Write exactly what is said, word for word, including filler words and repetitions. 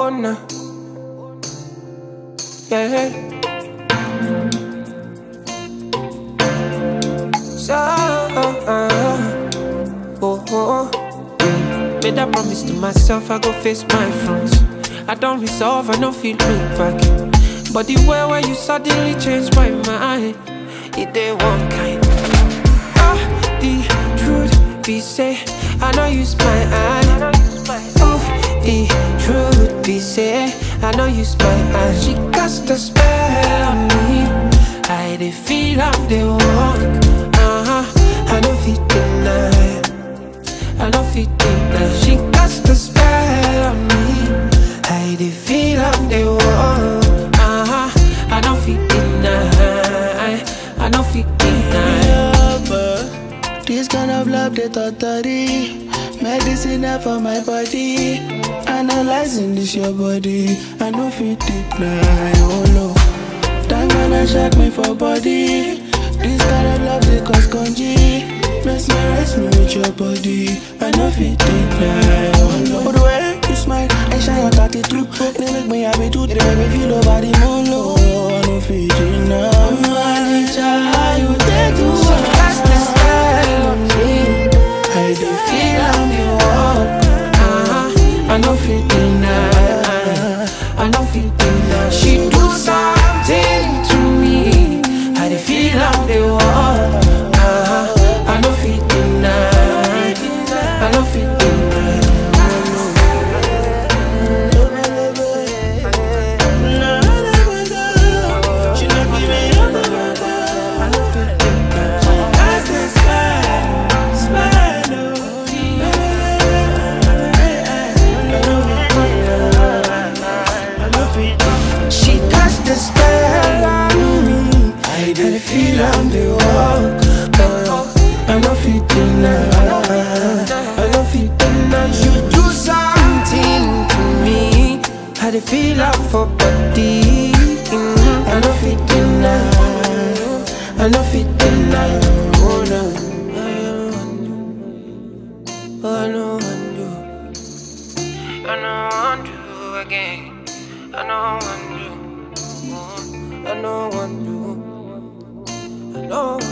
Oh no, yeah. So, uh, oh, oh. Made a promise to myself, I go face my fronts. I don't resolve, I don't feel look back. But the way where you suddenly changed my mind, it ain't one kind. Ah, the truth be say, I know use my eye. Oh, the truth be say, I know use my eye. She cast a spell on me. I dey feel I'm the one. Uh huh. I don't feel deny. I don't feel deny. She cast a spell on me. I dey feel I'm the one. Uh huh. I don't feel deny. I don't feel deny. This kind of love, they totally medicine for my body. Analyzing this your body, I know fit deny. Oh no, time when I shake me for body. This kind of love, they cause congy. Mesmerize me with your body, I know fit deny. Oh no, the way you smile, I shine your cocky through. They make me happy too, they make me feel over the moon. Oh, I know fit deny. How you take to Cast a spell on me. I do feel I'm the one. Uh-huh. I know feel deny. I know feel deny. She do something to me. I dey feel I'm the one. Uh-huh. I know feel deny. I know feel deny. She cast the spell on me. I dey feel I'm the one. Uh, I know feel deny. I know feel deny. You do something to me. I dey feel I'm for body. Mm, I know feel deny. I know feel deny. Oh no, I know undo. I know undo again. I know undo. I know undo. I know